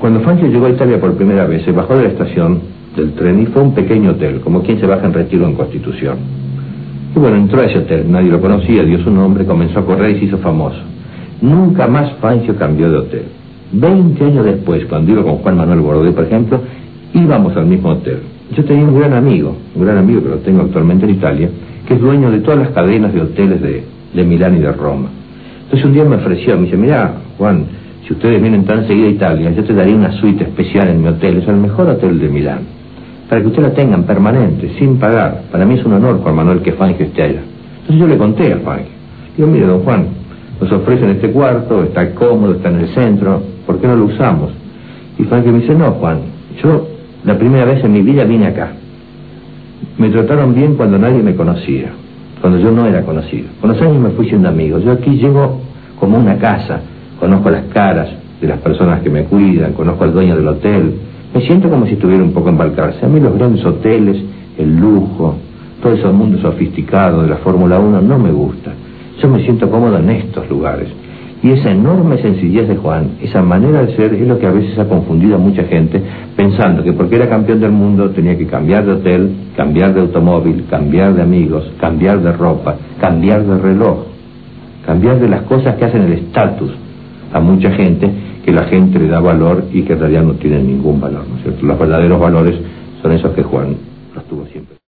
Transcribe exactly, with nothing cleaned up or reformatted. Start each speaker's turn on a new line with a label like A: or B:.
A: Cuando Fangio llegó a Italia por primera vez, se bajó de la estación del tren y fue a un pequeño hotel, como quien se baja en Retiro en Constitución. Y bueno, entró a ese hotel, nadie lo conocía, dio su nombre, comenzó a correr y se hizo famoso. Nunca más Fangio cambió de hotel. Veinte años después, cuando iba con Juan Manuel Bordet, por ejemplo, íbamos al mismo hotel. Yo tenía un gran amigo, un gran amigo que lo tengo actualmente en Italia, que es dueño de todas las cadenas de hoteles de, de Milán y de Roma. Entonces un día me ofreció, me dice, mira, Juan, si ustedes vienen tan seguido a Italia, yo te daría una suite especial en mi hotel, es el mejor hotel de Milán, para que ustedes la tengan permanente, sin pagar. Para mí es un honor, Juan Manuel, que Fangio esté allá. Entonces yo le conté a Fangio. Digo, mire, don Juan, nos ofrecen este cuarto, está cómodo, está en el centro, ¿por qué no lo usamos? Y Fangio me dice, no, Juan, yo la primera vez en mi vida vine acá. Me trataron bien cuando nadie me conocía, cuando yo no era conocido. Con los años me fui siendo amigo. Yo aquí llego como una casa, conozco las caras de las personas que me cuidan, conozco al dueño del hotel. Me siento como si estuviera un poco en Balcarce. A mí los grandes hoteles, el lujo, todo ese mundo sofisticado de la Fórmula uno no me gusta. Yo me siento cómodo en estos lugares. Y esa enorme sencillez de Juan, esa manera de ser, es lo que a veces ha confundido a mucha gente, pensando que porque era campeón del mundo tenía que cambiar de hotel, cambiar de automóvil, cambiar de amigos, cambiar de ropa, cambiar de reloj, cambiar de las cosas que hacen el estatus a mucha gente, que la gente le da valor y que en realidad no tienen ningún valor, ¿no es cierto? Los verdaderos valores son esos que Juan los tuvo siempre.